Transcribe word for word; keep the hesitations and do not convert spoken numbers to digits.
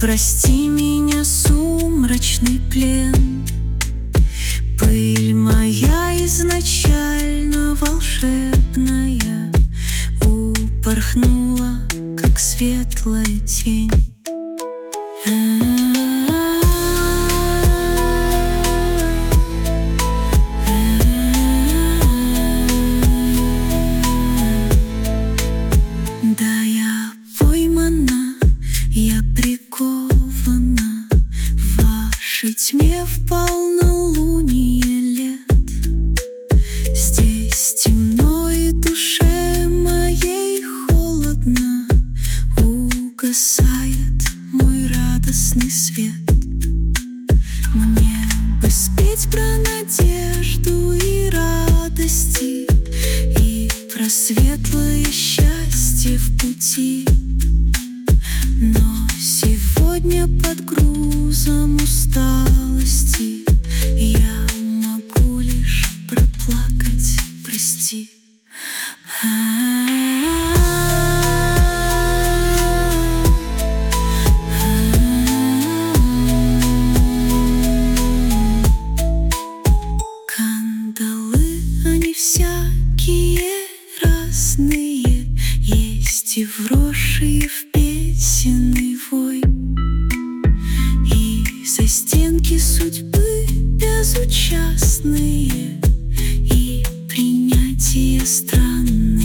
прости меня, сумрачный плен. Пыль моя изначально волшебная упорхнула, как светлая тень. Да, я поймана, я прикована в вашей тьме, в полнолуние лет. Здесь темно и душе моей холодно, угасает мой радостный свет. Мне бы спеть про надежду и радости, и про светлое счастье в пути. Но сегодня под грузом усталости я могу лишь проплакать, прости. Кандалы, они всякие разные, есть и вросшие в песенный вой, и застенки судьбы безучастные, и принятие странное.